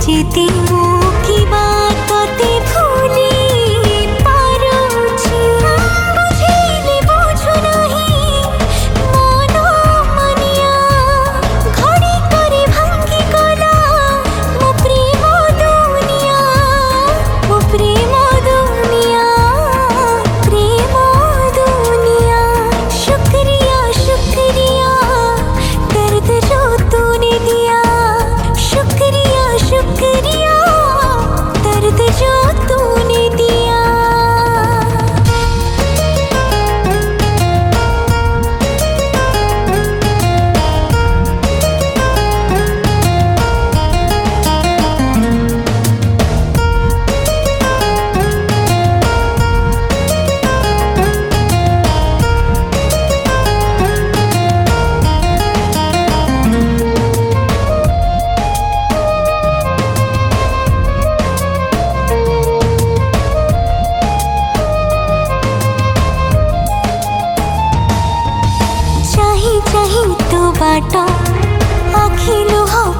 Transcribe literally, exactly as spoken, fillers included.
जीती मो की बात ते भूली पारुछि बुझेले बुझु नहीं मनो मनिया घड़ी करे भांगी गला मो प्रेम दुनिया मो प्रेम दुनिया प्रेम दुनिया शुक्रिया शुक्रिया दर्द जो तूने दिया शुक्रिया शुक्रिया दर्द जो तूने दिया। चाही चाही तो बाटा आखी लुह